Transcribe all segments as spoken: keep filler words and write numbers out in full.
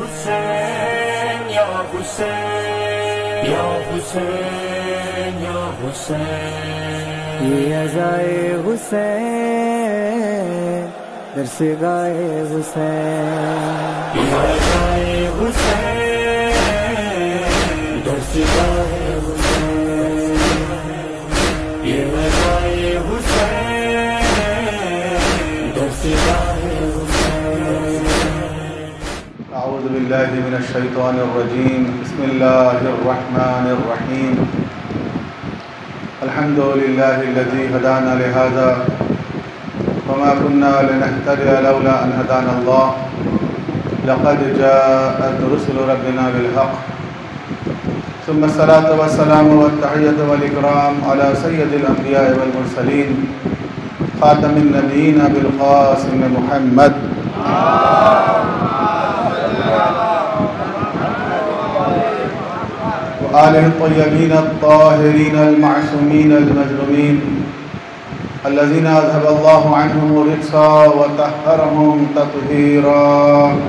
حسین یا حسین یا حسین یا حسین، یہ ازائے حسین درس گائے حسین، یہ ازائے حسین درس گائے حسین، یہ ازائے حسین درس گائے حسین۔ اعوذ باللہ من الشیطان الرجیم، بسم اللہ الرحمن الرحیم، الحمد للہ الذی ہدانا لہذا وما كنا لنهتدي لولا ان هدانا الله، لقد جاءت رسل ربنا بالحق، ثم الصلاة والسلام والتحية والإكرام على سيد الأنبياء والمرسلين خاتم النبيين بالقاسم محمد وآله الطيبين الطاهرين المعصومين المجرومين الذين أذهب الله عنهم الرجس وطهرهم تطهيرا،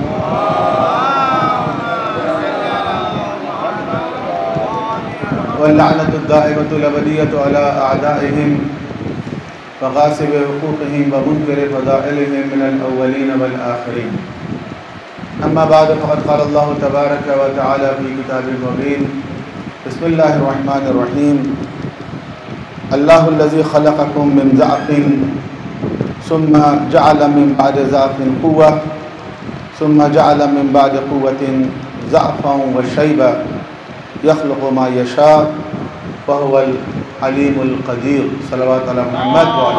واللعنة الدائمة الأبدية على أعدائهم وغاصب حقوقهم ومنكر فضائلهم من الأولين والآخرين. أما بعد، فقد قال الله تبارك وتعالى في كتابه المبين، بسم الله الرحمن الرحيم، الله الذي خلقكم من ضعف ثم جعل من بعد ضعف قوة ثم جعل من بعد قوة ضعفا وشيبا يخلق ما يشاء وهو العليم القدير. صلوات على محمد وعلى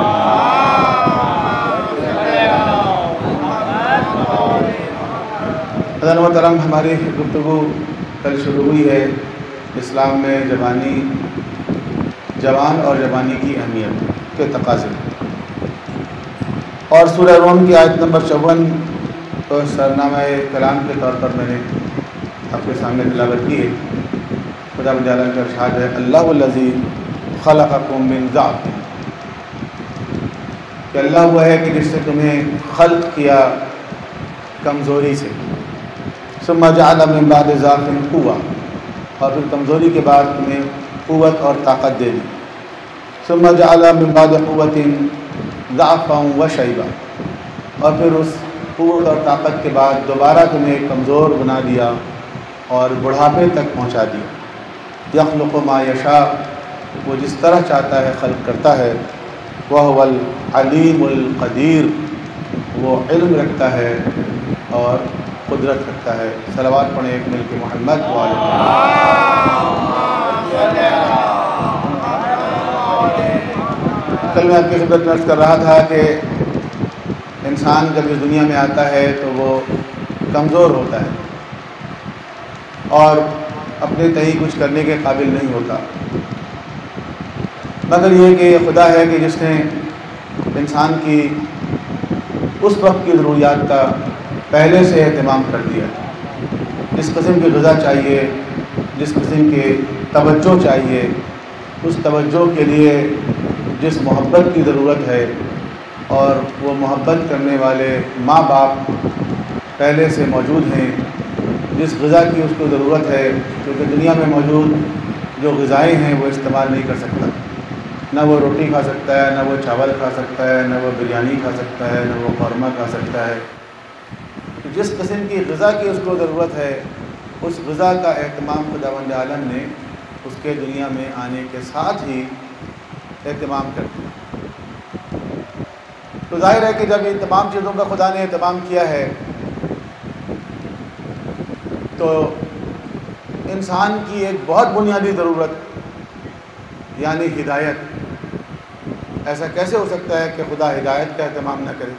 آلہ محترم، ہماری گفتگو کل شروع ہوئی ہے اسلام میں جوانی جوان اور جوانی کی اہمیت کے تقاضے، اور سورہ روم کی آیت نمبر چون کو سرنامہ کلام کے طور پر میں نے آپ کے سامنے تلاوت کی ہے۔ خدا تعالیٰ کا ارشاد ہے، اللہ الذی خلقکم من ضعف، کہ اللہ وہ ہے کہ جس نے تمہیں خلق کیا کمزوری سے، ثم جعل من بعد ضعف قوة، اور پھر کمزوری کے بعد تمہیں قوت اور طاقت دے دی، ثم جعل من بعد قوة ضعفا وشیبا، اور پھر اس قوت اور طاقت کے بعد دوبارہ تمہیں کمزور بنا دیا اور بڑھاپے تک پہنچا دیا۔ یخلق ما یشاء، وہ جس طرح چاہتا ہے خلق کرتا ہے، وہو العلیم القدیر، وہ علم رکھتا ہے اور قدرت رکھتا ہے۔ صلوات پڑھیں ایک مل کے محمد وعلى کل میں آپ کی خدمت میں عرض کر رہا تھا کہ انسان جب اس دنیا میں آتا ہے تو وہ کمزور ہوتا ہے اور اپنے تئیں کچھ کرنے کے قابل نہیں ہوتا، مگر یہ کہ یہ خدا ہے کہ جس نے انسان کی اس وقت کی ضروریات کا پہلے سے اہتمام کر دیا۔ جس قسم کی غذا چاہیے، جس قسم کی توجہ چاہیے، اس توجہ کے لیے جس محبت کی ضرورت ہے، اور وہ محبت کرنے والے ماں باپ پہلے سے موجود ہیں، جس غذا کی اس کو ضرورت ہے، کیونکہ دنیا میں موجود جو غذائیں ہیں وہ استعمال نہیں کر سکتا، نہ وہ روٹی کھا سکتا ہے، نہ وہ چاول کھا سکتا ہے، نہ وہ بریانی کھا سکتا ہے، نہ وہ قورمہ کھا سکتا ہے۔ جس قسم کی غذا کی اس کو ضرورت ہے، اس غذا کا اہتمام خداوند عالم نے اس کے دنیا میں آنے کے ساتھ ہی اہتمام کر دیا۔ تو ظاہر ہے کہ جب ان تمام چیزوں کا خدا نے اہتمام کیا ہے تو انسان کی ایک بہت بنیادی ضرورت یعنی ہدایت، ایسا کیسے ہو سکتا ہے کہ خدا ہدایت کا اہتمام نہ کرے؟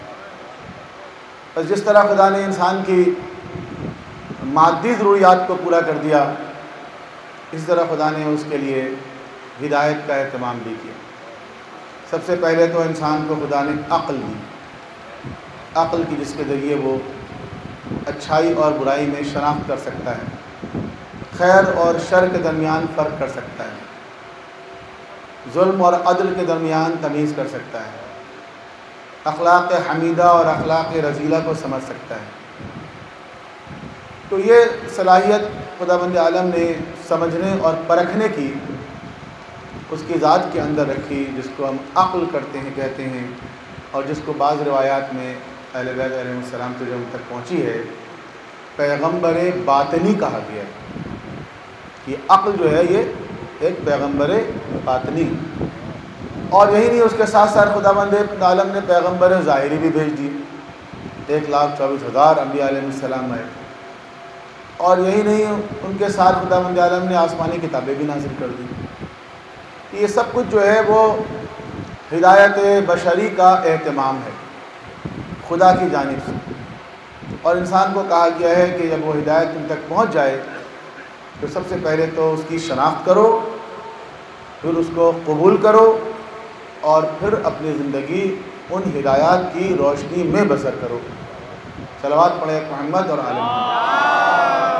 بس جس طرح خدا نے انسان کی مادی ضروریات کو پورا کر دیا، اس طرح خدا نے اس کے لیے ہدایت کا اہتمام بھی کیا۔ سب سے پہلے تو انسان کو خدا نے عقل دی، عقل کی جس کے ذریعے وہ اچھائی اور برائی میں شناخت کر سکتا ہے، خیر اور شر کے درمیان فرق کر سکتا ہے، ظلم اور عدل کے درمیان تمیز کر سکتا ہے، اخلاق حمیدہ اور اخلاق رذیلہ کو سمجھ سکتا ہے۔ تو یہ صلاحیت خداوند عالم نے سمجھنے اور پرکھنے کی اس کی ذات کے اندر رکھی، جس کو ہم عقل کرتے ہیں کہتے ہیں، اور جس کو بعض روایات میں اہل بیت علیہ السلام سے جو ہم تک پہنچی ہے پیغمبر باطنی کہا گیا ہے۔ یہ عقل جو ہے یہ ایک پیغمبر باطنی، اور یہی نہیں، اس کے ساتھ ساتھ خداوند عالم نے پیغمبر ظاہری بھی بھیج دی، ایک لاکھ چوبیس ہزار انبیاء علیہ السلام ہے، اور یہی نہیں، ان کے ساتھ خداوند عالم نے آسمانی کتابیں بھی نازل کر دی۔ یہ سب کچھ جو ہے وہ ہدایت بشری کا اہتمام ہے خدا کی جانب سے، اور انسان کو کہا گیا ہے کہ جب وہ ہدایت ان تک پہنچ جائے تو سب سے پہلے تو اس کی شناخت کرو، پھر اس کو قبول کرو، اور پھر اپنی زندگی ان ہدایات کی روشنی میں بسر کرو۔ صلوات پڑھیں محمد اور آل محمد۔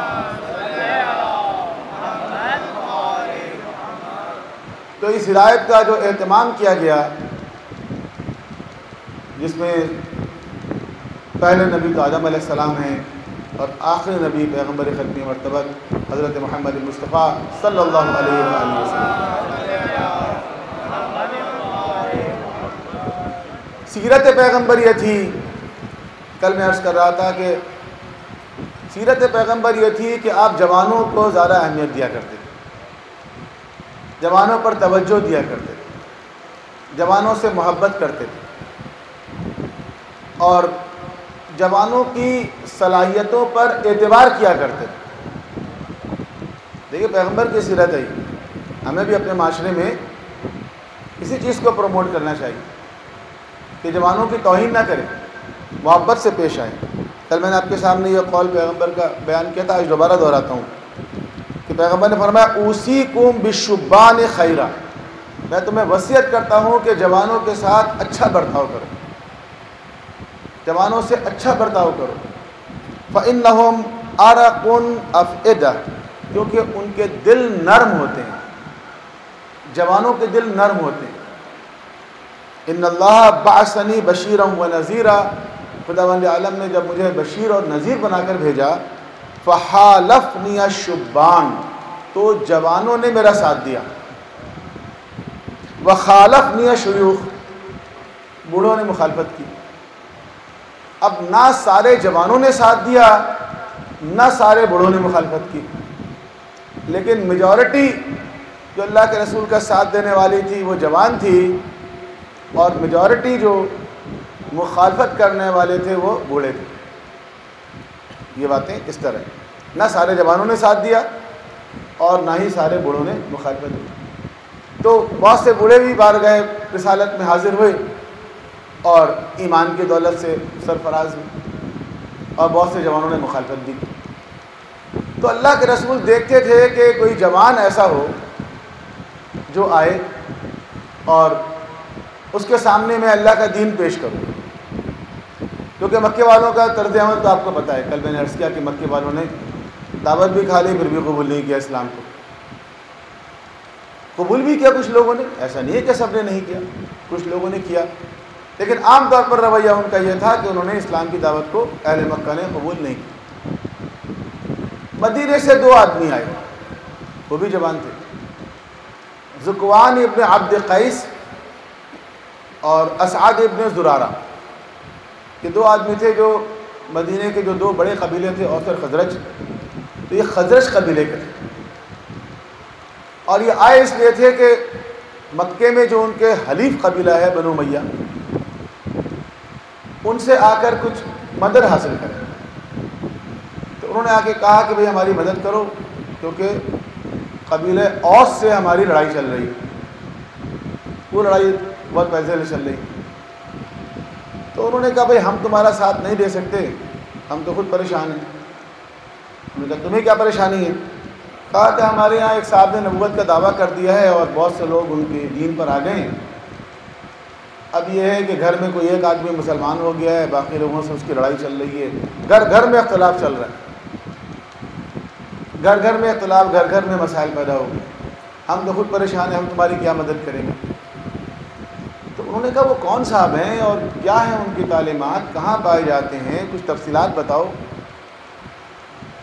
تو اس ہدایت کا جو اہتمام کیا گیا، جس میں پہلے نبی تو آدم علیہ السلام ہیں، اور آخری نبی پیغمبر ختمی مرتبت حضرت محمد مصطفیٰ صلی اللہ علیہ وآلہ وسلم۔ سیرت پیغمبر یہ تھی، کل میں عرض کر رہا تھا کہ سیرت پیغمبر یہ تھی کہ آپ جوانوں کو زیادہ اہمیت دیا کرتے تھے، جوانوں پر توجہ دیا کرتے تھے، جوانوں سے محبت کرتے تھے، اور جوانوں کی صلاحیتوں پر اعتبار کیا کرتے تھے۔ دیکھیے پیغمبر کی سیرت ہے، ہمیں بھی اپنے معاشرے میں اسی چیز کو پروموٹ کرنا چاہیے کہ جوانوں کی توہین نہ کریں، محبت سے پیش آئیں۔ کل میں نے آپ کے سامنے یہ قول پیغمبر کا بیان کیا تھا، آج دوبارہ دہراتا ہوں کہ پیغمبر نے فرمایا اوصیکم بالشبان خیرا، میں تمہیں وصیت کرتا ہوں کہ جوانوں کے ساتھ اچھا برتاؤ کرو، جوانوں سے اچھا برتاؤ کرو۔ فإنہم ارق افئدہ، کیونکہ ان کے دل نرم ہوتے ہیں، جوانوں کے دل نرم ہوتے ہیں۔ ان اللہ بعثنی بشیرا و نذیرا، خداوند عالم نے جب مجھے بشیر اور نذیر بنا کر بھیجا، فحالفنی الشبان، تو جوانوں نے میرا ساتھ دیا، وخالفنی الشیوخ، بوڑھوں نے مخالفت کی۔ اب نہ سارے جوانوں نے ساتھ دیا، نہ سارے بوڑھوں نے مخالفت کی، لیکن میجورٹی جو اللہ کے رسول کا ساتھ دینے والی تھی وہ جوان تھی، اور میجورٹی جو مخالفت کرنے والے تھے وہ بوڑھے تھے۔ یہ باتیں اس طرح، نہ سارے جوانوں نے ساتھ دیا اور نہ ہی سارے بوڑھوں نے مخالفت کی۔ تو بہت سے بوڑھے بھی بار گئے رسالت میں حاضر ہوئے اور ایمان کی دولت سے سرفراز ہوئے، اور بہت سے جوانوں نے مخالفت دی۔ تو اللہ کے رسول دیکھتے تھے کہ کوئی جوان ایسا ہو جو آئے اور اس کے سامنے میں اللہ کا دین پیش کروں، کیونکہ مکے والوں کا طرز عمل تو آپ کو پتہ ہے، کل میں نے عرض کیا کہ مکے والوں نے دعوت بھی کھا لی پھر بھی قبول نہیں کیا اسلام کو۔ قبول بھی کیا کچھ لوگوں نے، ایسا نہیں ہے کہ سب نے نہیں کیا، کچھ لوگوں نے کیا، لیکن عام طور پر رویہ ان کا یہ تھا کہ انہوں نے اسلام کی دعوت کو اہل مکہ نے قبول نہیں کی۔ مدینے سے دو آدمی آئے، وہ بھی جوان تھے، ذکوان ابن عبد قیس اور اسعد ابن زرارہ، یہ دو آدمی تھے جو مدینے کے جو دو بڑے قبیلے تھے، اوس اور خزرج، تو یہ خزرج قبیلے کے تھے، اور یہ آئے اس لیے تھے کہ مکے میں جو ان کے حلیف قبیلہ ہے بنو امیہ، ان سے آ کر کچھ مدد حاصل کریں۔ تو انہوں نے آ کے کہا کہ بھئی ہماری مدد کرو، کیونکہ قبیلہ اوس سے ہماری لڑائی چل رہی ہے، وہ لڑائی بہت پہلے سے چل رہی۔ تو انہوں نے کہا بھئی ہم تمہارا ساتھ نہیں دے سکتے، ہم تو خود پریشان ہیں۔ انہوں نے کہا تمہیں کیا پریشانی ہے؟ کہا کہ ہمارے یہاں ایک صاحب نے نبوت کا دعویٰ کر دیا ہے اور بہت سے لوگ ان کے دین پر آ گئے ہیں، اب یہ ہے کہ گھر میں کوئی ایک آدمی مسلمان ہو گیا ہے، باقی لوگوں سے اس کی لڑائی چل رہی ہے، گھر گھر میں اختلاف چل رہا ہے، گھر گھر میں اختلاف، گھر گھر میں مسائل پیدا ہو گئے، ہم تو خود پریشان ہیں، ہم تمہاری کیا مدد کریں گے؟ تو انہوں نے کہا وہ کون صاحب ہیں اور کیا ہیں ان کی تعلیمات، کہاں پائے جاتے ہیں، کچھ تفصیلات بتاؤ۔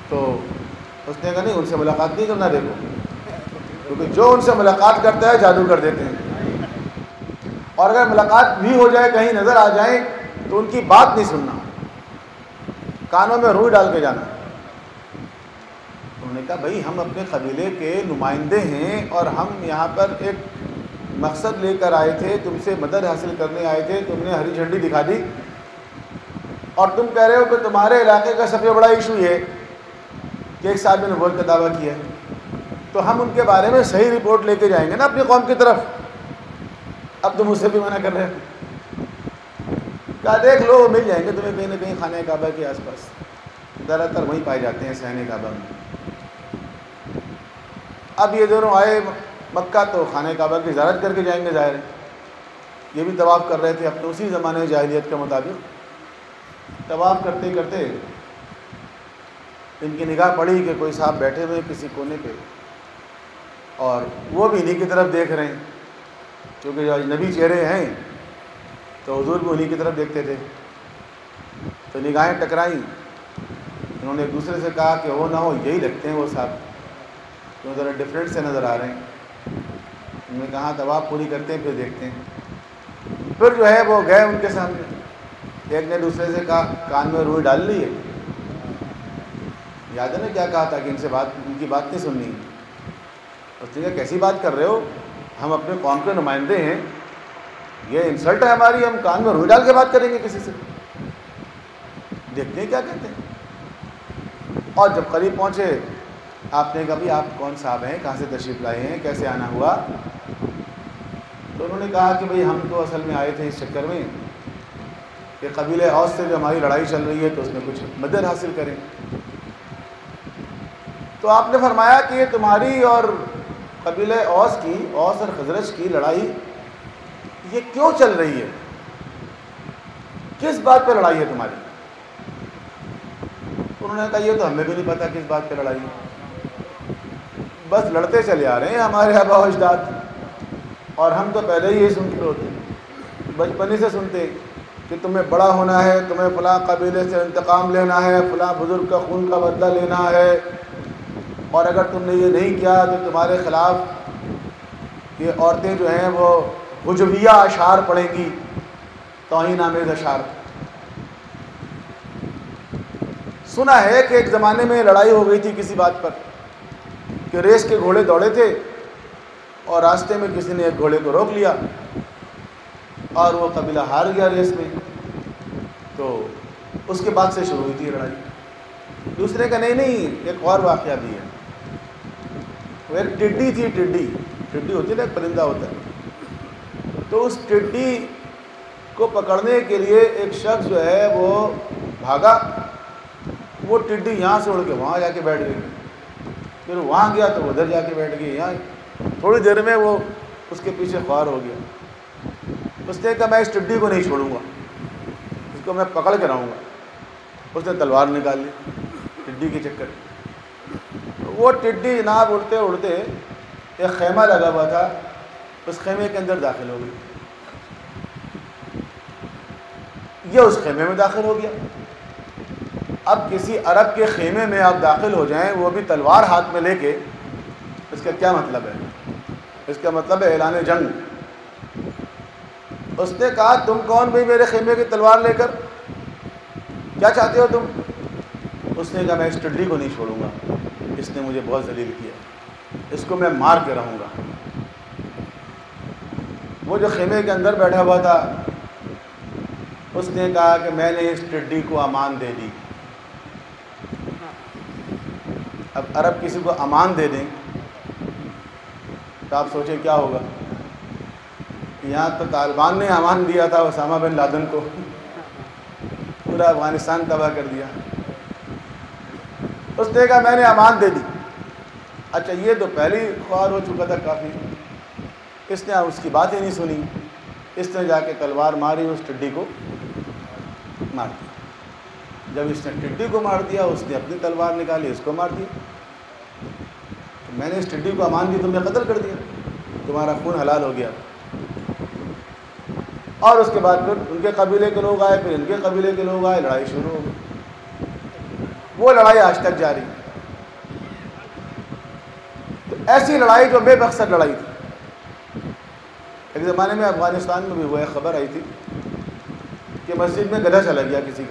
تو اس نے کہا نہیں ان سے ملاقات نہیں کرنا دیکھو، کیونکہ جو ان سے ملاقات کرتا ہے جادو کر دیتے ہیں، اور اگر ملاقات بھی ہو جائے کہیں نظر آ جائیں تو ان کی بات نہیں سننا، کانوں میں روئی ڈال کے جانا۔ انہوں نے کہا بھائی ہم اپنے قبیلے کے نمائندے ہیں اور ہم یہاں پر ایک مقصد لے کر آئے تھے، تم سے مدد حاصل کرنے آئے تھے، تم نے ہری جھنڈی دکھا دی اور تم کہہ رہے ہو کہ تمہارے علاقے کا سب سے بڑا ایشو یہ کہ ایک صاحب نے نبوت کا دعویٰ کیا ہے، تو ہم ان کے بارے میں صحیح رپورٹ لے کے جائیں گے نا اپنی قوم کی طرف، اب تم مجھ سے بھی منع کر رہے ہو۔ کہا دیکھ لو مل جائیں گے تمہیں کہیں نہ کہیں خانہ کعبہ کے آس پاس، زیادہ تر وہیں پائے جاتے ہیں صحن کعبہ میں۔ اب یہ دونوں آئے مکہ تو خانہ کعبہ کی زیارت کر کے جائیں گے، ظاہر ہے یہ بھی طواف کر رہے تھے اپنے اسی زمانے جاہلیت کے مطابق۔ طواف کرتے کرتے ان کی نگاہ پڑی کہ کوئی صاحب بیٹھے ہوئے کسی کونے پہ، اور وہ بھی انہی کی طرف دیکھ رہے ہیں، کیونکہ جو اجنبی چہرے ہیں تو حضور بھی انہی کی طرف دیکھتے تھے، تو نگاہیں ٹکرائیں۔ انہوں نے ایک دوسرے سے کہا کہ وہ نہ ہو یہی لگتے ہیں وہ صاحب، کیوں ذرا ڈفرینٹ سے نظر آ رہے ہیں۔ انہوں نے کہا طواف پوری کرتے ہیں پھر دیکھتے ہیں۔ پھر جو ہے وہ گئے ان کے سامنے، ایک نے دوسرے سے کہا کان میں روئی ڈال لی ہے، یاد ہے نا کیا کہا تھا کہ ان سے بات ان کی بات نہیں سننی۔ اس نے کہا کیسی بات کر رہے ہو، ہم اپنے قوم کے نمائندے ہیں، یہ انسلٹ ہے ہماری، ہم کان میں روئی ڈال کے بات کریں گے کسی سے؟ دیکھتے ہیں کیا کہتے ہیں۔ اور جب قریب پہنچے آپ نے کہا بھی آپ کون صاحب ہیں، کہاں سے تشریف لائے ہیں، کیسے آنا ہوا؟ تو انہوں نے کہا کہ بھئی ہم تو اصل میں آئے تھے اس چکر میں کہ قبیلہ اوس سے جو ہماری لڑائی چل رہی ہے تو اس میں کچھ مدد حاصل کریں۔ تو آپ نے فرمایا کہ یہ تمہاری اور قبیلہ اوس کی، اوس اور خزرج کی لڑائی یہ کیوں چل رہی ہے، کس بات پہ لڑائی ہے تمہاری؟ انہوں نے کہا یہ تو ہمیں بھی نہیں پتا کس بات پہ لڑائی ہے، بس لڑتے چلے آ رہے ہیں ہمارے آبا و اجداد، اور ہم تو پہلے ہی یہ سنتے ہوتے بچپن ہی سے سنتے کہ تمہیں بڑا ہونا ہے، تمہیں فلاں قبیلے سے انتقام لینا ہے، فلاں بزرگ کا خون کا بدلہ لینا ہے، اور اگر تم نے یہ نہیں کیا تو تمہارے خلاف یہ عورتیں جو ہیں وہ حجویہ اشعار پڑھیں گی، توہین آمیز اشعار۔ سنا ہے کہ ایک زمانے میں لڑائی ہو گئی تھی کسی بات پر کہ ریس کے گھوڑے دوڑے تھے اور راستے میں کسی نے ایک گھوڑے کو روک لیا اور وہ قبیلہ ہار گیا ریس میں، تو اس کے بعد سے شروع ہوئی تھی لڑائی۔ دوسرے کا نہیں نہیں ایک اور واقعہ بھی ہے، وہ ایک ٹڈی تھی، ٹڈی ٹڈی ہوتی ہے نا، ایک پرندہ ہوتا ہے، تو اس ٹڈی کو پکڑنے کے لیے ایک شخص جو ہے وہ بھاگا، وہ ٹڈی یہاں سے اڑ کے وہاں جا کے بیٹھ گئی، پھر وہاں گیا تو ادھر جا کے بیٹھ گئی، یہاں تھوڑی دیر میں وہ اس کے پیچھے خوار ہو گیا۔ اس نے کہا میں اس ٹڈی کو نہیں چھوڑوں گا، اس کو میں پکڑ کے رہوں گا۔ اس نے تلوار نکال لی ٹڈی کے چکر، وہ ٹڈی جناب اڑتے اڑتے ایک خیمہ لگا ہوا تھا، اس خیمے کے اندر داخل ہو گئی، یہ اس خیمے میں داخل ہو گیا۔ اب کسی عرب کے خیمے میں آپ داخل ہو جائیں وہ بھی تلوار ہاتھ میں لے کے، اس کا کیا مطلب ہے؟ اس کا مطلب ہے اعلان جنگ۔ اس نے کہا تم کون بھائی میرے خیمے کی تلوار لے کر، کیا چاہتے ہو تم؟ اس نے کہا میں اس ٹڈی کو نہیں چھوڑوں گا، اس نے مجھے بہت ذلیل کیا، اس کو میں مار کے رہوں گا۔ وہ جو خیمے کے اندر بیٹھا ہوا تھا اس نے کہا کہ میں نے اس ٹڈی کو امان دے دی۔ اب عرب کسی کو امان دے دیں تو آپ سوچیں کیا ہوگا؟ یہاں تو طالبان نے امان دیا تھا اسامہ بن لادن کو، پورا افغانستان تباہ کر دیا۔ اس نے کہا میں نے امان دے دی۔ اچھا یہ تو پہلے ہی خوار ہو چکا تھا کافی، اس نے اس کی بات ہی نہیں سنی، اس نے جا کے تلوار ماری، اس ٹڈی کو مار دیا۔ جب اس نے ٹڈی کو مار دیا اس نے اپنی تلوار نکالی، اس کو مار دیا۔ میں نے اس ٹڈی کو امان دی، تم نے قتل کر دیا، تمہارا خون حلال ہو گیا۔ اور اس کے بعد پھر ان کے قبیلے کے لوگ آئے، پھر ان کے قبیلے کے لوگ آئے، لڑائی شروع ہو گئی۔ وہ لڑائی آج تک جاری۔ ایسی لڑائی جو بے مقصد لڑائی تھی. ایک زمانے میں افغانستان میں بھی وہ ایک خبر آئی تھی کہ مسجد میں گدھا چلا گیا کسی کا,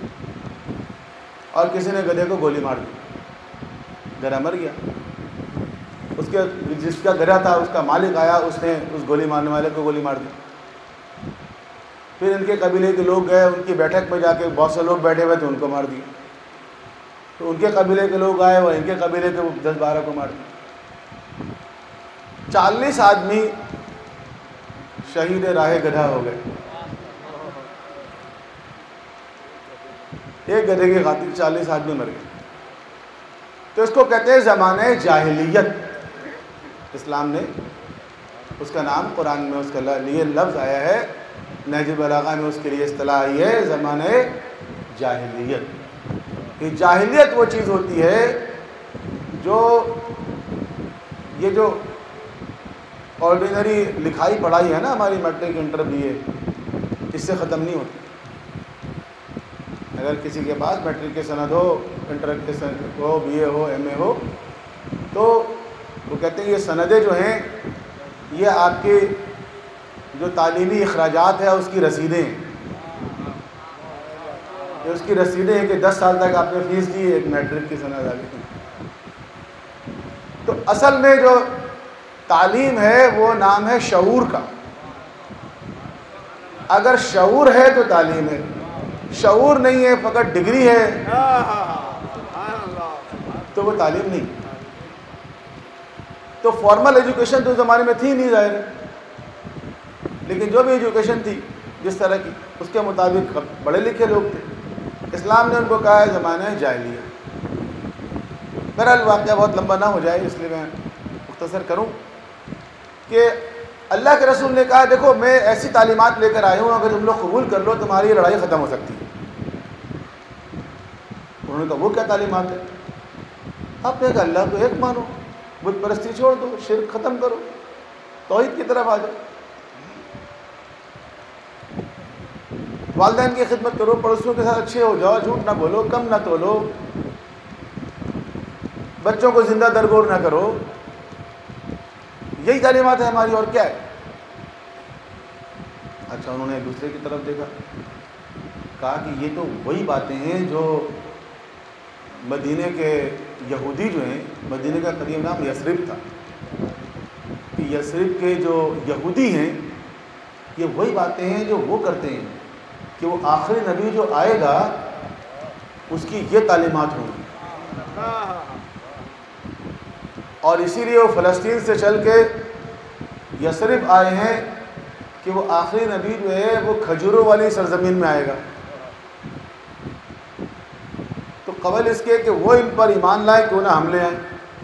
اور کسی نے گدھے کو گولی مار دی, گدھا مر گیا. اس کے جس کا گدھا تھا اس کا مالک آیا, اس نے اس گولی مارنے والے کو گولی مار دی. پھر ان کے قبیلے کے لوگ گئے, ان کی بیٹھک میں جا کے بہت سے لوگ بیٹھے ہوئے تھے, ان کو مار دیے. تو ان کے قبیلے کے لوگ آئے, وہ ان کے قبیلے کے دس بارہ کو مار دیے. چالیس آدمی شہید راہ گدھا ہو گئے. ایک گدھے کی خاطر چالیس آدمی مر گئے. تو اس کو کہتے ہیں زمانہ جاہلیت. اسلام نے اس کا نام قرآن میں اس کا لیے لفظ آیا ہے, نہج بلاغہ میں اس کے لیے اصطلاح آئی ہے زمانہ جاہلیت. یہ جاہلیت وہ چیز ہوتی ہے جو یہ جو آرڈینری لکھائی پڑھائی ہے نا ہماری میٹرک انٹر بی اے, اس سے ختم نہیں ہوتی. اگر کسی کے پاس میٹرک کی سند ہو, انٹر کی سند ہو, بی اے ہو, ایم اے ہو, تو وہ کہتے ہیں یہ سندیں جو ہیں یہ آپ کے جو تعلیمی اخراجات ہے اس کی رسیدیں ہیں. یہ اس کی رسیدیں ہیں کہ دس سال تک آپ نے فیس دی, ایک میٹرک کی سند آ گئی. تو اصل میں جو تعلیم ہے وہ نام ہے شعور کا. اگر شعور ہے تو تعلیم ہے, شعور نہیں ہے فقط ڈگری ہے تو وہ تعلیم نہیں. تو فارمل ایجوکیشن تو زمانے میں تھی نہیں ظاہر ہے, لیکن جو بھی ایجوکیشن تھی جس طرح کی اس کے مطابق بڑے لکھے لوگ تھے. اسلام نے ان کو کہا ہے زمانہ جاہلیت. بہرحال واقعہ بہت لمبا نہ ہو جائے اس لیے میں مختصر کروں کہ اللہ کے رسول نے کہا دیکھو میں ایسی تعلیمات لے کر آیا ہوں, اگر تم لوگ قبول کر لو تمہاری یہ لڑائی ختم ہو سکتی ہے. انہوں نے کہا وہ کیا تعلیمات ہے؟ آپ نے کہا اللہ کو ایک مانو, بت پرستی چھوڑ دو, شرک ختم کرو, توحید کی طرف آ جاؤ, والدین کی خدمت کرو, پڑوسیوں کے ساتھ اچھے ہو جاؤ, جھوٹ نہ بولو, کم نہ تولو, بچوں کو زندہ درگور نہ کرو. یہی تعلیمات ہے ہماری, اور کیا ہے؟ اچھا انہوں نے ایک دوسرے کی طرف دیکھا, کہا کہ یہ تو وہی باتیں ہیں جو مدینے کے یہودی جو ہیں, مدینے کا قدیم نام یثرب تھا, کہ یثرب کے جو یہودی ہیں یہ وہی باتیں ہیں جو وہ کرتے ہیں کہ وہ آخری نبی جو آئے گا اس کی یہ تعلیمات ہوں گی. اور اسی لیے وہ فلسطین سے چل کے یثرب آئے ہیں کہ وہ آخری نبی جو ہے وہ کھجوروں والی سرزمین میں آئے گا. تو قبل اس کے کہ وہ ان پر ایمان لائے کیوں نہ حملے آئیں,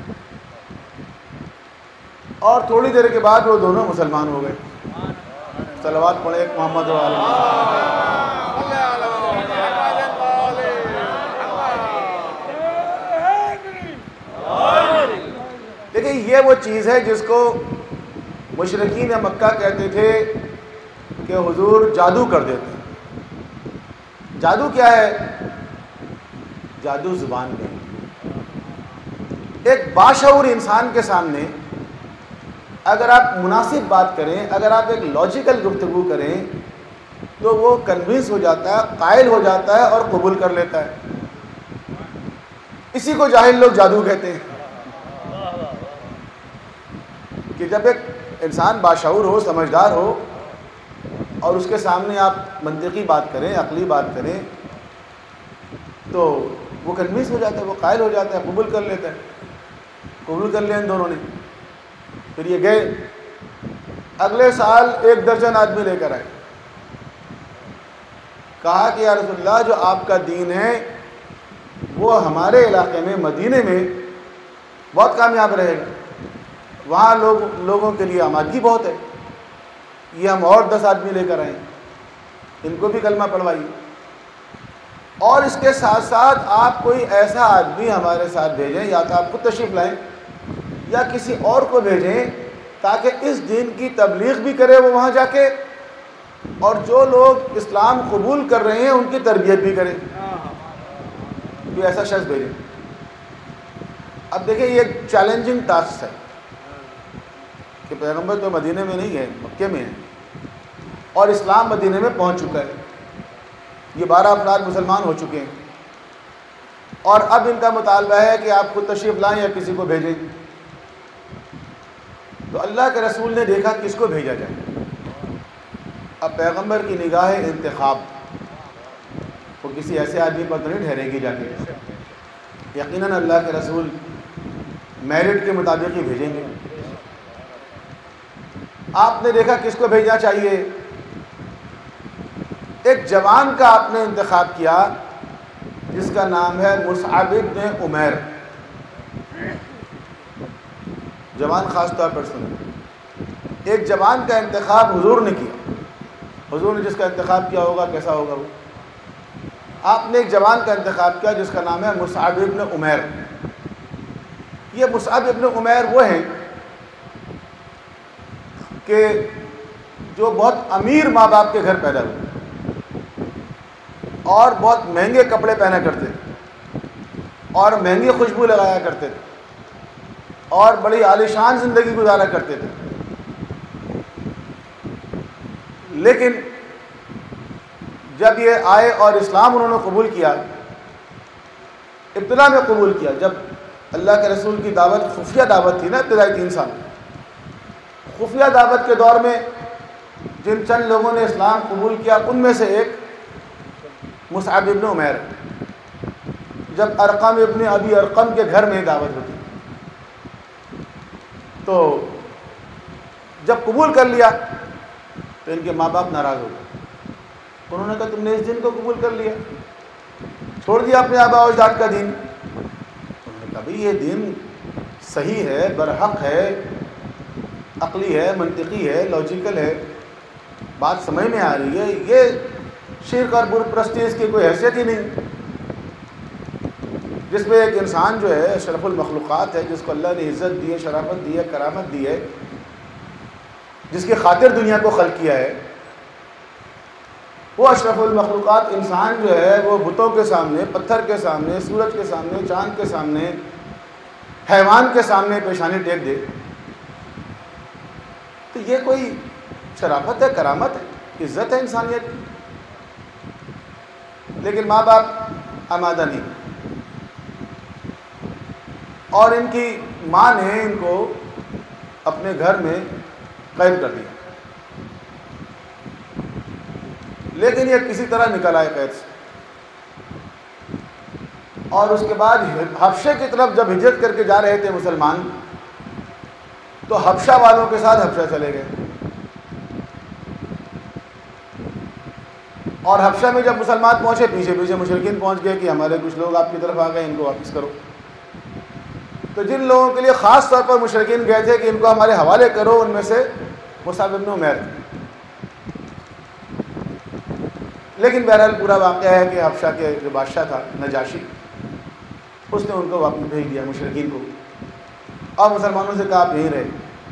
اور تھوڑی دیر کے بعد وہ دونوں مسلمان ہو گئے. صلوات پڑھیں ایک محمد و آل دیکھیں یہ وہ چیز ہے جس کو مشرکین مکہ کہتے تھے کہ حضور جادو کر دیتے ہیں. جادو کیا ہے؟ جادو زبان میں. ایک باشعور انسان کے سامنے اگر آپ مناسب بات کریں, اگر آپ ایک لاجیکل گفتگو کریں تو وہ کنوینس ہو جاتا ہے, قائل ہو جاتا ہے اور قبول کر لیتا ہے. اسی کو جاہل لوگ جادو کہتے ہیں کہ جب ایک انسان باشعور ہو, سمجھدار ہو, اور اس کے سامنے آپ منطقی بات کریں, عقلی بات کریں تو وہ کنوینس ہو جاتا ہے, وہ قائل ہو جاتا ہے, قبول کر لیتا ہے. قبول کر لیا ان دونوں نے. پھر یہ گئے, اگلے سال ایک درجن آدمی لے کر آئے, کہا کہ یا رسول اللہ جو آپ کا دین ہے وہ ہمارے علاقے میں مدینے میں بہت کامیاب رہے گا, وہاں لوگ لوگوں کے لیے آمادگی بہت ہے, یہ ہم اور دس آدمی لے کر آئیں, ان کو بھی کلمہ پڑھوائیے, اور اس کے ساتھ ساتھ آپ کوئی ایسا آدمی ہمارے ساتھ بھیجیں, یا تو آپ خود تشریف لائیں یا کسی اور کو بھیجیں تاکہ اس دین کی تبلیغ بھی کرے وہ وہاں جا کے, اور جو لوگ اسلام قبول کر رہے ہیں ان کی تربیت بھی کرے. کوئی ایسا شخص بھیجیں. اب دیکھیں یہ ایک چیلنجنگ ٹاسک ہے, کہ پیغمبر تو مدینے میں نہیں ہے، مکے میں ہے، اور اسلام مدینے میں پہنچ چکا ہے، یہ بارہ افراد مسلمان ہو چکے ہیں، اور اب ان کا مطالبہ ہے کہ آپ خود تشریف لائیں یا کسی کو بھیجیں۔ تو اللہ کے رسول نے دیکھا کس کو بھیجا جائے۔ اب پیغمبر کی نگاہ انتخاب وہ کسی ایسے آدمی پر تو نہیں ٹھہرے گی جا کے، یقیناً اللہ کے رسول میرٹ کے مطابق ہی بھیجیں گے۔ آپ نے دیکھا کس کو بھیجنا چاہیے، ایک جوان کا آپ نے انتخاب کیا جس کا نام ہے مصعب بن عمیر۔ جوان خاص طور پر سنیں، ایک جوان کا انتخاب حضور نے کیا۔ حضور نے جس کا انتخاب کیا ہوگا کیسا ہوگا وہ؟ آپ نے ایک جوان کا انتخاب کیا جس کا نام ہے مصعب بن عمیر۔ یہ مصعب بن عمیر وہ ہیں کہ جو بہت امیر ماں باپ کے گھر پیدا ہوئے اور بہت مہنگے کپڑے پہنا کرتے تھے اور مہنگی خوشبو لگایا کرتے تھے اور بڑی عالیشان زندگی گزارا کرتے تھے، لیکن جب یہ آئے اور اسلام انہوں نے قبول کیا، ابتدا میں قبول کیا، جب اللہ کے رسول کی دعوت خفیہ دعوت تھی نا، ابتدائی تین سال خفیہ دعوت کے دور میں جن چند لوگوں نے اسلام قبول کیا ان میں سے ایک مصعب ابن عمیر۔ جب ارقم ابن ابی ارقم کے گھر میں دعوت ہوتی تو جب قبول کر لیا تو ان کے ماں باپ ناراض ہو گئے۔ انہوں نے کہا تم نے اس دین کو قبول کر لیا، چھوڑ دیا اپنے آباء و اجداد کا دین۔ انہوں نے کہا بھئی یہ دین صحیح ہے، برحق ہے، عقلی ہے، منطقی ہے، لاجیکل ہے، بات سمجھ میں آ رہی ہے، یہ شرک اور بت پرستی اس کی کوئی حیثیت ہی نہیں، جس میں ایک انسان جو ہے اشرف المخلوقات ہے، جس کو اللہ نے عزت دی ہے، شرافت دی ہے، کرامت دی ہے، جس کی خاطر دنیا کو خلق کیا ہے، وہ اشرف المخلوقات انسان جو ہے وہ بتوں کے سامنے، پتھر کے سامنے، سورج کے سامنے، چاند کے سامنے، حیوان کے سامنے پیشانی ٹیک دے، تو یہ کوئی شرافت ہے، کرامت ہے، عزت ہے انسانیت کی؟ لیکن ماں باپ آمادہ نہیں، اور ان کی ماں نے ان کو اپنے گھر میں قید کر دیا، لیکن یہ کسی طرح نکل آئے قید سے، اور اس کے بعد حبشے کی طرف جب ہجرت کر کے جا رہے تھے مسلمان تو حبشہ والوں کے ساتھ حبشہ چلے گئے، اور حبشہ میں جب مسلمان پہنچے پیچھے پیچھے مشرکین پہنچ گئے کہ ہمارے کچھ لوگ آپ کی طرف آ گئے، ان کو واپس کرو۔ تو جن لوگوں کے لیے خاص طور پر مشرکین گئے تھے کہ ان کو ہمارے حوالے کرو، ان میں سے مصعب بن عمیر تھے۔ لیکن بہرحال پورا واقعہ ہے کہ حبشہ کے جو بادشاہ تھا نجاشی، اس نے ان کو واپس بھیج دیا مشرکین کو، اور مسلمانوں سے کہا آپ یہیں رہے،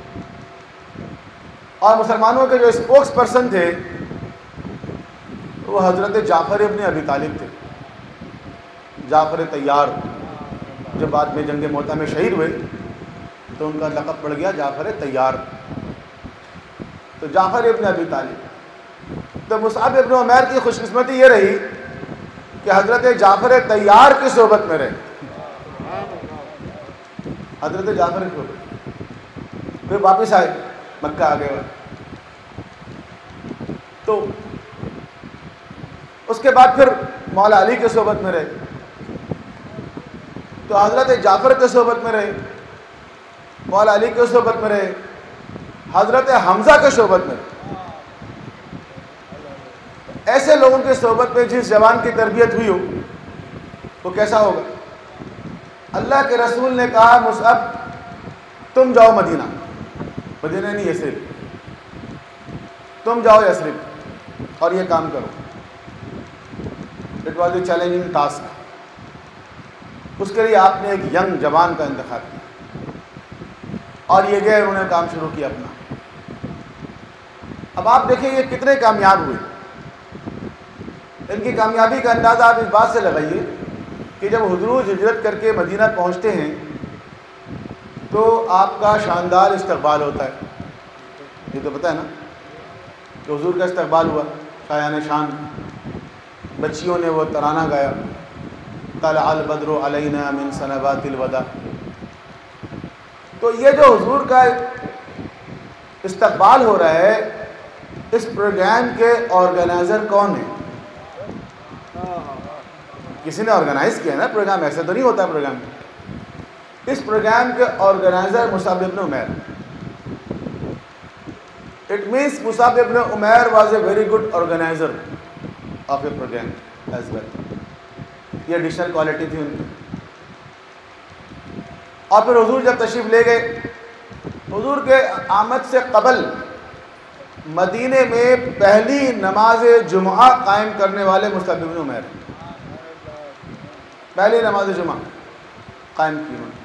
اور مسلمانوں کے جو اسپوکس پرسن تھے وہ حضرت جعفر ابن ابی طالب تھے، جعفر طیار، جو بعد میں جنگ موتا میں شہید ہوئے تو ان کا لقب پڑ گیا جعفر طیار۔ تو جعفر ابن ابی طالب، تو مصعب ابن عمیر کی خوش قسمتی یہ رہی کہ حضرت جعفر طیار کی صحبت میں رہے، حضرت جعفر کی صحبت، پھر واپس آئے، مکہ آ گئے، تو اس کے بعد پھر مولا علی کے صحبت میں رہے، تو حضرت جعفر کے صحبت میں رہے، مولا علی کے صحبت میں رہے، حضرت حمزہ کے صحبت میں رہے۔ ایسے لوگوں کی صحبت میں جس جوان کی تربیت ہوئی ہو وہ کیسا ہوگا؟ اللہ کے رسول نے کہا مصعب تم جاؤ مدینہ، مدینہ نہیں یثرب، تم جاؤ یثرب اور یہ کام کرو۔ It was a challenging task. اس کے لیے آپ نے ایک ینگ جوان کا انتخاب کیا اور یہ گئے، انہوں نے کام شروع کیا اپنا۔ اب آپ دیکھیں یہ کتنے کامیاب ہوئے، ان کی کامیابی کا اندازہ آپ اس بات سے لگائیے کہ جب حضور ہجرت کر کے مدینہ پہنچتے ہیں تو آپ کا شاندار استقبال ہوتا ہے، یہ تو پتہ ہے نا کہ حضور کا استقبال ہوا شایان شان، بچیوں نے وہ ترانہ گایا طلع البدر علینا من سنوات الوداع۔ تو یہ جو حضور کا استقبال ہو رہا ہے، اس پروگرام کے آرگنائزر کون ہیں؟ کسی نے آرگنائز کیا نا پروگرام، ایسے تو نہیں ہوتا پروگرام۔ اس پروگرام کے organiser Musab ibn Umair. It means Musab ibn Umair was a very good organiser of a programme as well. یہ ایڈیشنل کوالٹی تھی ان کی۔ اور پھر حضور جب تشریف لے گئے، حضور کے آمد سے قبل مدینے میں پہلی نماز جمعہ قائم کرنے والے مصعب ابن عمیر، پہلی نماز جمعہ قائم کی انہوں نے۔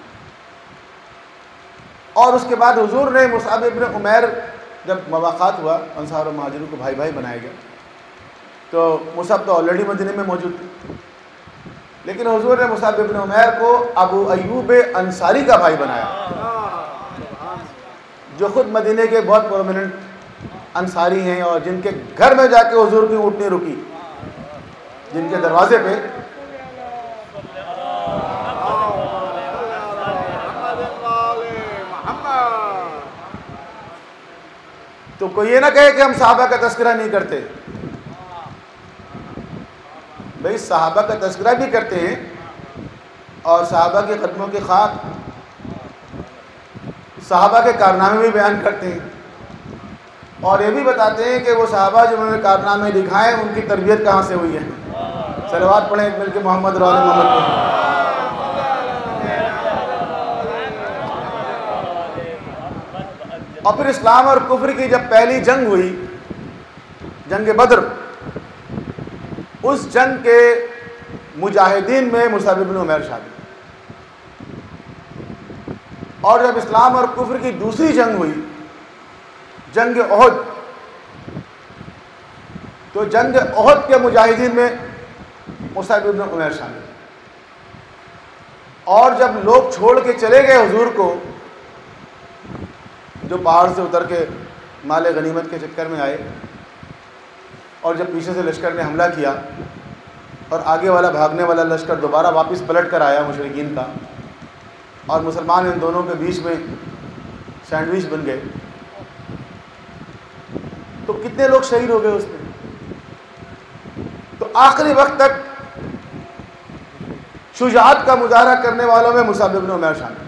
اور اس کے بعد حضور نے مصعب ابن عمیر، جب مواقعات ہوا انصار و مہاجروں کو بھائی بھائی بنایا گیا، تو مصعب تو آلریڈی مدینے میں موجود تھے، لیکن حضور نے مصعب ابن عمیر کو ابو ایوب انصاری کا بھائی بنایا، جو خود مدینے کے بہت پرومیننٹ انصاری ہیں، اور جن کے گھر میں جا کے حضور کی اونٹنی رکی، جن کے دروازے پہ تو کوئی یہ نہ کہے کہ ہم صحابہ کا تذکرہ نہیں کرتے، بھئی صحابہ کا تذکرہ بھی کرتے ہیں، اور صحابہ کے قدموں کے خاک، صحابہ کے کارنامے بھی بیان کرتے ہیں، اور یہ بھی بتاتے ہیں کہ وہ صحابہ جنہوں نے کارنامے دکھائے ان کی تربیت کہاں سے ہوئی ہے۔ صلوات پڑھیں ایک مل کے محمد اور آل محمد پہ۔ اور پھر اسلام اور کفر کی جب پہلی جنگ ہوئی، جنگ بدر، اس جنگ کے مجاہدین میں مصعب ابن عمیر شامل۔ اور جب اسلام اور کفر کی دوسری جنگ ہوئی، جنگ احد، تو جنگ احد کے مجاہدین میں مصعب ابن عمیر شامل۔ اور جب لوگ چھوڑ کے چلے گئے حضور کو، جو پہاڑ سے اتر کے مال غنیمت کے چکر میں آئے، اور جب پیچھے سے لشکر نے حملہ کیا اور آگے والا بھاگنے والا لشکر دوبارہ واپس پلٹ کر آیا مشرکین کا، اور مسلمان ان دونوں کے بیچ میں سینڈوچ بن گئے، تو کتنے لوگ شہید ہو گئے اس میں۔ تو آخری وقت تک شجاعت کا مظاہرہ کرنے والوں میں مصعب ابن عمیر شامل۔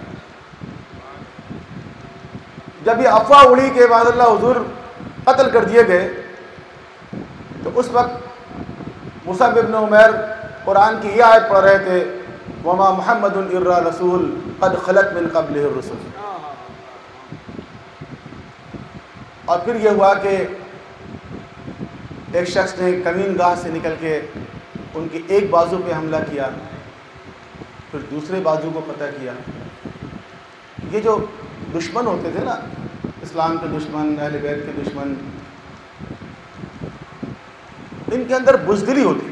جب یہ افواہ اڑی کہ معاذ اللہ حضور قتل کر دیے گئے، تو اس وقت مصعب ابن عمیر قرآن کی یہ آیت پڑھ رہے تھے، وما محمد الا رسول قد خلت من قبلہ الرسل۔ اور پھر یہ ہوا کہ ایک شخص نے کمین گاہ سے نکل کے ان کی ایک بازو پہ حملہ کیا، پھر دوسرے بازو کو قطع کیا۔ یہ جو دشمن ہوتے تھے نا، اسلام کے دشمن، اہل بیت کے دشمن، ان کے اندر بزدلی ہوتی،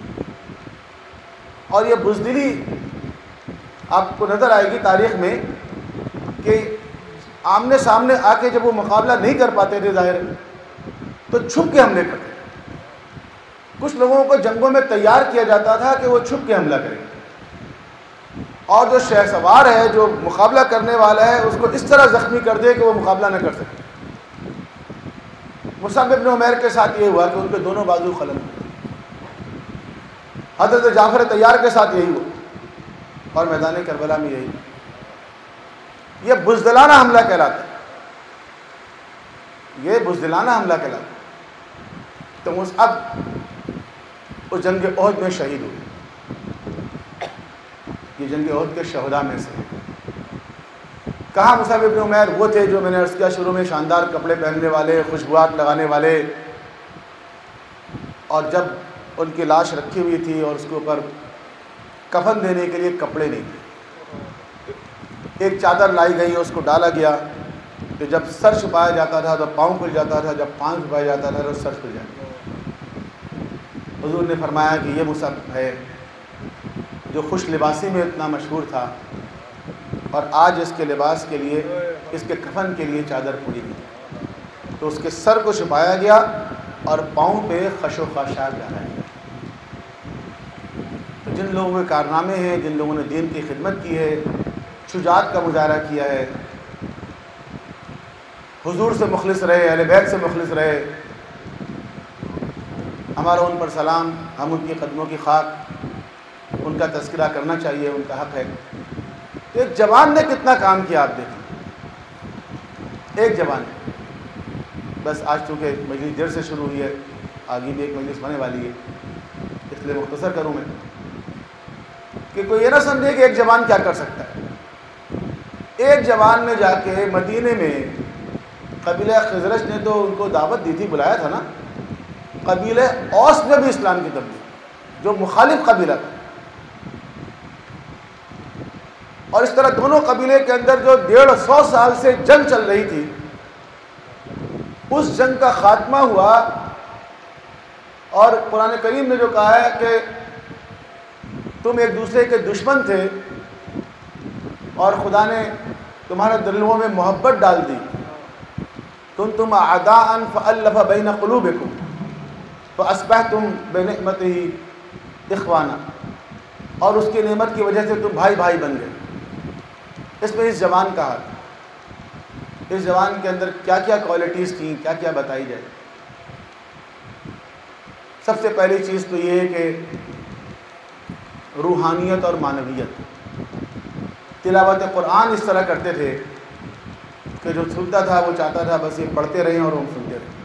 اور یہ بزدلی آپ کو نظر آئے گی تاریخ میں کہ آمنے سامنے آ کے جب وہ مقابلہ نہیں کر پاتے تھے ظاہر، تو چھپ کے حملے کرتے۔ کچھ لوگوں کو جنگوں میں تیار کیا جاتا تھا کہ وہ چھپ کے حملہ کریں، اور جو شہ سوار ہے، جو مقابلہ کرنے والا ہے، اس کو اس طرح زخمی کر دے کہ وہ مقابلہ نہ کر سکے۔ مصعب ابن عمیر کے ساتھ یہ ہوا کہ ان کے دونوں بازو قلم ہوئے۔ حضرت جعفر طیار کے ساتھ یہی ہوا، اور میدان کربلا میں یہی۔ یہ بزدلانہ حملہ کہلاتا ہے، یہ بزدلانہ حملہ کہلاتا ہے۔ تو مصعب اس جنگ احد میں شہید ہوئے، یہ جنگ احد کے شہداء میں سے۔ کہاں مصعب ابن عمیر وہ تھے جو میں نے عرض کیا شروع میں، شاندار کپڑے پہننے والے، خوشبوات لگانے والے، اور جب ان کی لاش رکھی ہوئی تھی اور اس کے اوپر کفن دینے کے لیے کپڑے نہیں تھے، ایک چادر لائی گئی، اس کو ڈالا گیا، کہ جب سر چھپایا جاتا تھا تو پاؤں کھل جاتا تھا، جب پاؤں چھپایا جاتا تھا تو سر کھل جاتا تھا۔ حضور نے فرمایا کہ یہ مصعب ہے جو خوش لباسی میں اتنا مشہور تھا، اور آج اس کے لباس کے لیے، اس کے کفن کے لیے چادر پڑی گئی۔ تو اس کے سر کو چھپایا گیا اور پاؤں پہ خش و خاشاک ڈالا گیا۔ تو جن لوگوں کے کارنامے ہیں، جن لوگوں نے دین کی خدمت کی ہے، شجاعت کا مظاہرہ کیا ہے، حضور سے مخلص رہے، اہل بیت سے مخلص رہے، ہمارا ان پر سلام، ہم ان کی قدموں کی خاک، ان کا تذکرہ کرنا چاہیے، ان کا حق ہے۔ تو ایک جوان نے کتنا کام کیا آپ دیکھیں، ایک جوان نے، بس آج چونکہ مجلس دیر سے شروع ہوئی ہے، آگے بھی ایک مجلس ہونے والی ہے، اس لیے مختصر کروں میں کہ کوئی یہ نہ سمجھے کہ ایک جوان کیا کر سکتا ہے۔ ایک جوان نے جا کے مدینے میں، قبیلہ خزرج نے تو ان کو دعوت دی تھی، بلایا تھا نا، قبیلہ اوس نے بھی اسلام کی تبلیغ، جو مخالف قبیلہ تھا، اور اس طرح دونوں قبیلے کے اندر جو ڈیڑھ سو سال سے جنگ چل رہی تھی، اس جنگ کا خاتمہ ہوا، اور قرآن کریم نے جو کہا ہے کہ تم ایک دوسرے کے دشمن تھے اور خدا نے تمہارے دلوں میں محبت ڈال دی، کنتم اعداء فألف بین قلوبکم فاصبحتم بنعمتہ اخوانا، اور اس کی نعمت کی وجہ سے تم بھائی بھائی بن گئے۔ اس میں اس جوان کا حال، اس جوان کے اندر کیا کیا کوالٹیز تھیں، کیا کیا بتائی جائے۔ سب سے پہلی چیز تو یہ ہے کہ روحانیت اور معنویت۔ تلاوت قرآن اس طرح کرتے تھے کہ جو سنتا تھا وہ چاہتا تھا بس یہ پڑھتے رہیں اور ہم سنتے رہیں۔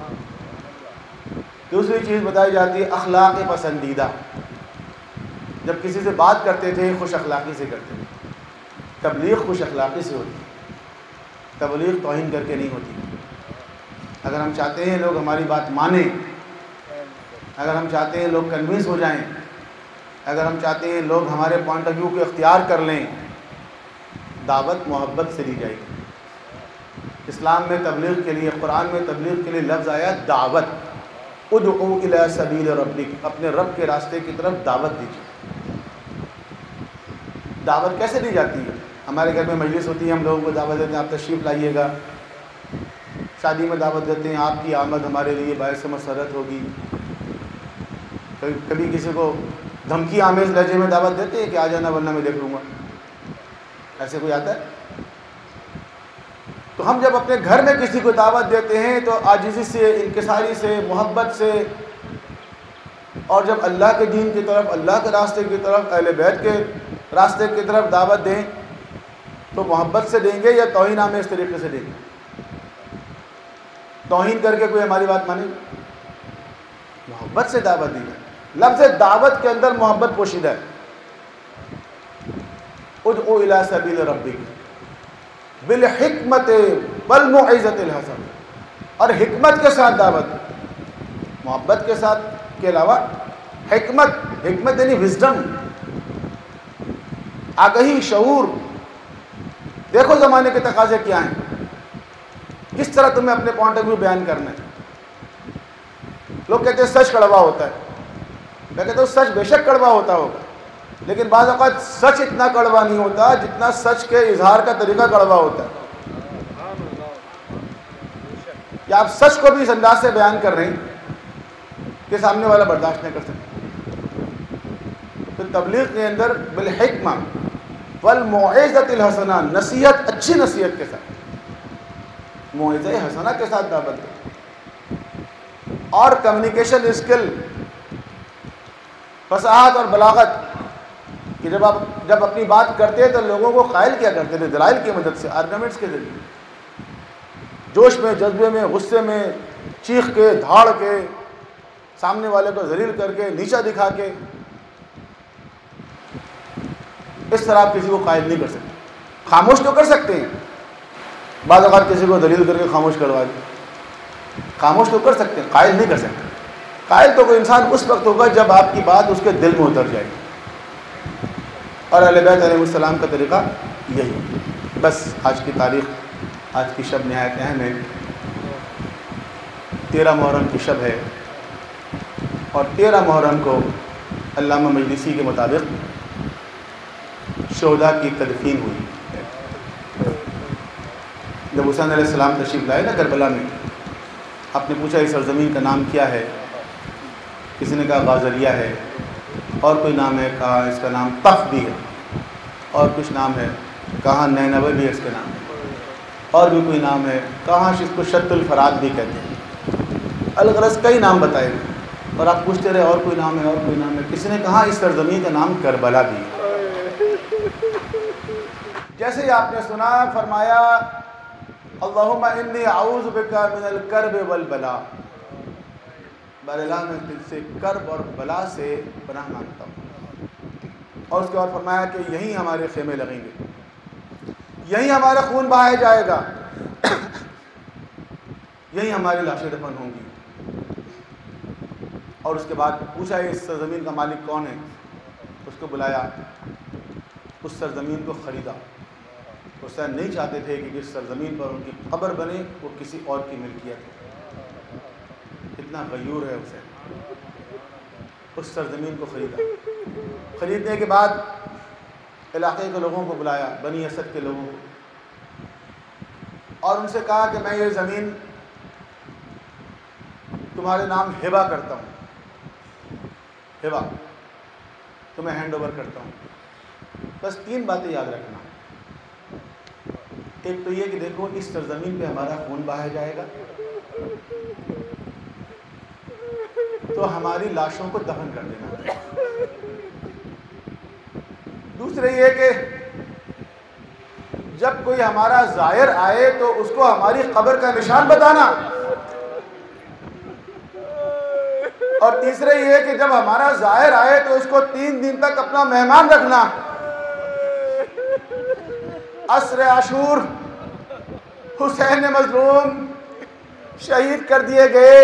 دوسری چیز بتائی جاتی ہے اخلاق پسندیدہ، جب کسی سے بات کرتے تھے خوش اخلاقی سے کرتے تھے۔ تبلیغ خوش اخلاقی سے ہوتی ہے، تبلیغ توہین کر کے نہیں ہوتی۔ اگر ہم چاہتے ہیں لوگ ہماری بات مانیں، اگر ہم چاہتے ہیں لوگ کنوینس ہو جائیں، اگر ہم چاہتے ہیں لوگ ہمارے پوائنٹ آف ویو کو اختیار کر لیں، دعوت محبت سے دی جائے گی۔ اسلام میں تبلیغ کے لیے، قرآن میں تبلیغ کے لیے لفظ آیا دعوت، ادعو الی سبیل ربک، اپنے رب کے راستے کی طرف دعوت دیجیے۔ دعوت کیسے دی جاتی ہے؟ ہمارے گھر میں مجلس ہوتی ہے، ہم لوگوں کو دعوت دیتے ہیں آپ تشریف لائیے گا، شادی میں دعوت دیتے ہیں آپ کی آمد ہمارے لیے باعث مسرت ہوگی۔ کبھی کسی کو دھمکی آمیز لہجے میں دعوت دیتے ہیں کہ آ جانا ورنہ میں دیکھ لوں گا، ایسے کوئی آتا ہے؟ تو ہم جب اپنے گھر میں کسی کو دعوت دیتے ہیں تو عاجزی سے، انکساری سے، محبت سے، اور جب اللہ کے دین کی طرف، اللہ کے راستے کی طرف، اہل بیت کے راستے کی طرف دعوت دیں تو محبت سے دیں گے یا توہین آمیز طریقے سے دیں گے؟ توہین کر کے کوئی ہماری بات مانے گا؟ محبت سے دعوت دی جائے۔ لفظ دعوت کے اندر محبت پوشیدہ ہے۔ ادعو الی سبیل ربک بالحکمت والموعظۃ الحسنہ، اور حکمت کے ساتھ دعوت، محبت کے ساتھ کے علاوہ حکمت، حکمت یعنی وزڈم، آگہی، شعور۔ دیکھو زمانے کے تقاضے کیا ہیں، کس طرح تمہیں اپنے پوائنٹ آف ویو بیان کرنا ہے۔ لوگ کہتے ہیں سچ کڑوا ہوتا ہے، میں کہتا ہوں سچ بے شک کڑوا ہوتا ہوگا، لیکن بعض اوقات سچ اتنا کڑوا نہیں ہوتا جتنا سچ کے اظہار کا طریقہ کڑوا ہوتا ہے۔ کہ آپ سچ کو بھی اس انداز سے بیان کر رہے ہیں کہ سامنے والا برداشت نہیں کر سکتا۔ تو تبلیغ کے اندر بالحکمہ والموعظۃ الحسنہ، نصیحت، اچھی نصیحت کے ساتھ، موعظہ حسنہ کے ساتھ دعوت دیں، اور کمیونیکیشن اسکل، فصاحت اور بلاغت، کہ جب آپ جب اپنی بات کرتے تو لوگوں کو قائل کیا کرتے تھے دلائل کی مدد سے، آرگومنٹس کے ذریعے، جوش میں، جذبے میں، غصے میں، چیخ کے، دھاڑ کے، سامنے والے کو ذلیل کر کے، نیچا دکھا کے، اس طرح آپ کسی کو قائل نہیں کر سکتے۔ خاموش تو کر سکتے ہیں، بعض اوقات کسی کو ذلیل کر کے خاموش کروا دیں، خاموش تو کر سکتے ہیں، قائل نہیں کر سکتے۔ قائل تو کوئی انسان اس وقت ہوگا جب آپ کی بات اس کے دل میں اتر جائے گی، اور اہل بیت علیہ السلام کا طریقہ یہی۔ بس آج کی تاریخ، آج کی شب نہایت اہم ہے، تیرہ محرم کی شب ہے، اور تیرہ محرم کو علامہ مجلسی کے مطابق شہداء کی تدفین ہوئی۔ جب حسین علیہ السلام تشریف لائے نا کربلا میں، آپ نے پوچھا اس سرزمین کا نام کیا ہے؟ کسی نے کہا غازریہ ہے، اور کوئی نام ہے، کہا اس کا نام طف بھی ہے، اور کچھ نام ہے، کہا نینوے بھی ہے اس کے نام، اور بھی کوئی نام ہے، کہا اس کو شط الفرات بھی کہتے ہیں۔ الغرض کئی نام بتائے گئے، اور آپ پوچھتے رہے اور کوئی نام ہے، اور کوئی نام ہے۔ کسی نے کہا اس سرزمین کا نام کربلا بھی ہے۔ جیسے ہی آپ نے سنا، فرمایا اللہم انی اعوذ بک من الکرب والبلا، باراللہ میں تجھ سے کرب اور بلا سے پناہ مانگتا ہوں۔ اور اس کے بعد فرمایا کہ یہیں ہمارے خیمے لگیں گے، یہیں ہمارا خون بہایا جائے گا، یہیں ہماری لاشیں دفن ہوں گی۔ اور اس کے بعد پوچھا اس سرزمین کا مالک کون ہے؟ اس کو بلایا، اس سرزمین کو خریدا۔ حسین نہیں چاہتے تھے کہ جس سرزمین پر ان کی قبر بنے وہ کسی اور کی ملکیت ہے، اتنا غیور ہے حسین۔ اس سرزمین کو خریدا، خریدنے کے بعد علاقے کے لوگوں کو بلایا، بنی اسد کے لوگوں کو، اور ان سے کہا کہ میں یہ زمین تمہارے نام ہبہ کرتا ہوں، ہبہ تمہیں ہینڈ اوور کرتا ہوں۔ بس تین باتیں یاد رکھنا، ایک تو یہ کہ دیکھو اس سرزمین پہ ہمارا خون بہایا جائے گا، تو ہماری لاشوں کو دفن کر دینا۔ دوسرے یہ کہ جب کوئی ہمارا زائر آئے تو اس کو ہماری قبر کا نشان بتانا، اور تیسرے یہ کہ جب ہمارا زائر آئے تو اس کو تین دن تک اپنا مہمان رکھنا۔ عصر عاشور حسین مظلوم شہید کر دیے گئے۔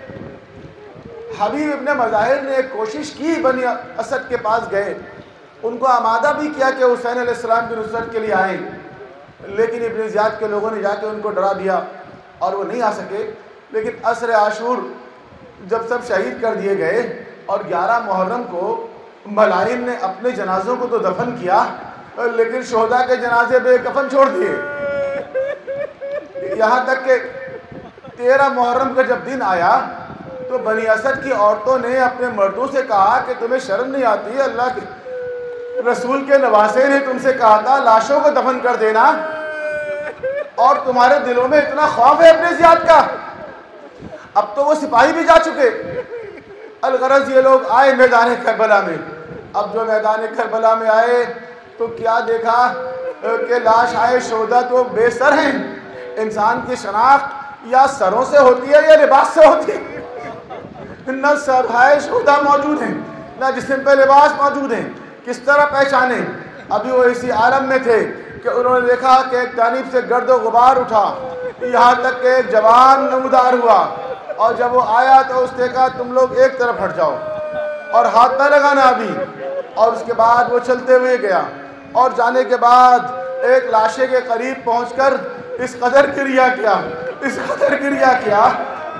حبیب ابن مظاہر نے ایک کوشش کی، بنی اسد کے پاس گئے، ان کو آمادہ بھی کیا کہ حسین علیہ السلام کی نصرت کے لیے آئیں، لیکن ابن زیاد کے لوگوں نے جا کے ان کو ڈرا دیا اور وہ نہیں آ سکے۔ لیکن عصر عاشور جب سب شہید کر دیے گئے اور گیارہ محرم کو ملائن نے اپنے جنازوں کو تو دفن کیا، لیکن شہداء کے جنازے بے کفن چھوڑ دیے، یہاں تک کہ تیرہ محرم کا جب دن آیا تو بنی اسد کی عورتوں نے اپنے مردوں سے کہا کہ تمہیں شرم نہیں آتی؟ اللہ کے رسول کے نواسے نے تم سے کہا تھا لاشوں کو دفن کر دینا، اور تمہارے دلوں میں اتنا خوف ہے ابن زیاد کا۔ اب تو وہ سپاہی بھی جا چکے۔ الغرض یہ لوگ آئے میدان کربلا میں۔ اب جو میدان کربلا میں آئے تو کیا دیکھا کہ لاش آئے، شہداء تو بے سر ہیں۔ انسان کی شناخت یا سروں سے ہوتی ہے یا لباس سے ہوتی ہے؟ نہ سر ہے شہداء موجود ہیں، نہ جسم پہ لباس موجود ہیں، کس طرح پہچانے؟ ابھی وہ اسی عالم میں تھے کہ انہوں نے دیکھا کہ ایک جانب سے گرد و غبار اٹھا، یہاں تک کہ ایک جوان نمودار ہوا، اور جب وہ آیا تو اس نے کہا تم لوگ ایک طرف ہٹ جاؤ اور ہاتھ نہ لگانا ابھی۔ اور اس کے بعد وہ چلتے ہوئے گیا، اور جانے کے بعد ایک لاشے کے قریب پہنچ کر اس قدر کریا کیا، اس قدر کریا کیا،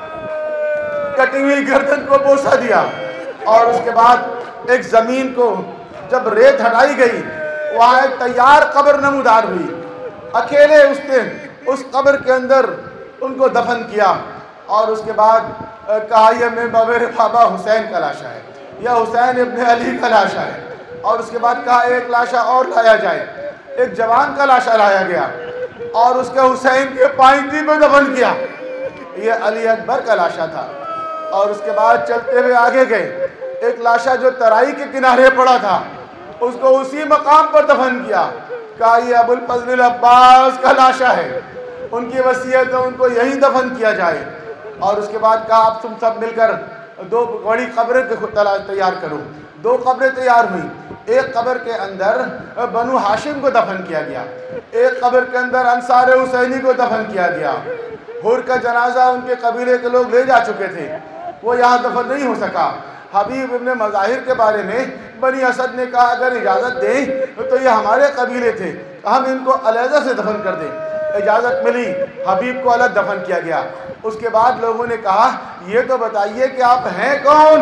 کٹی ہوئی گردن کو بوسہ دیا، اور اس کے بعد ایک زمین کو جب ریت ہٹائی گئی وہاں ایک تیار قبر نمودار ہوئی، اکیلے اس نے اس قبر کے اندر ان کو دفن کیا، اور اس کے بعد کہا یہ میں میرے بابا حسین کا لاشا ہے، یا حسین ابن علی کا لاشا ہے، اور اس کے بعد کہا ایک لاشا اور لایا جائے، ایک جوان کا لاشا لایا گیا اور اس کے حسین کے پائنتی میں دفن کیا، یہ علی اکبر کا لاشا تھا۔ اور اس کے بعد چلتے ہوئے آگے گئے، ایک لاشا جو ترائی کے کنارے پڑا تھا اس کو اسی مقام پر دفن کیا، کہا یہ ابو الفضل العباس کا لاشا ہے، ان کی وصیت ہے ان کو یہیں دفن کیا جائے۔ اور اس کے بعد کہا اب تم سب مل کر دو بڑی قبریں تیار کرو۔ دو قبریں تیار ہوئیں، ایک قبر کے اندر بنو ہاشم کو دفن کیا گیا، ایک قبر کے اندر انصار حسینی کو دفن کیا گیا۔ حور کا جنازہ ان کے قبیلے کے لوگ لے جا چکے تھے، وہ یہاں دفن نہیں ہو سکا۔ حبیب ابن مظاہر کے بارے میں بنی اسد نے کہا اگر اجازت دیں تو یہ ہمارے قبیلے تھے، ہم ان کو علیحدہ سے دفن کر دیں۔ اجازت ملی، حبیب کو الگ دفن کیا گیا۔ اس کے بعد لوگوں نے کہا یہ تو بتائیے کہ آپ ہیں کون؟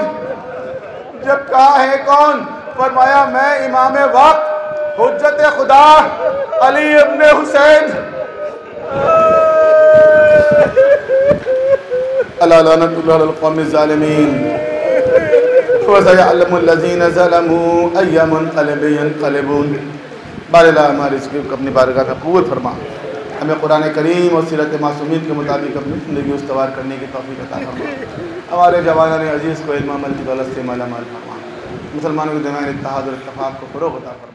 جب کہا ہے کون، فرمایا میں امام وقت حجت خدا علی ابن حسین الا لعنۃ القوم الظالمین وسيعلم الذين ظلموا أي منقلب ينقلبون. بار اللہ ہمارے اس کو اپنی بارگاہ میں قبول فرما. ہمیں قرآن کریم اور سیرت معصومین کے مطابق اپنی زندگی استوار کرنے کی توفیق عطا فرما. ہمارے جوانان عزیز کو علم عمل کی دولت سے مالا مال فرما. مسلمانوں کے درمیان اتحاد اور اتفاق کو فروغ عطا فرما.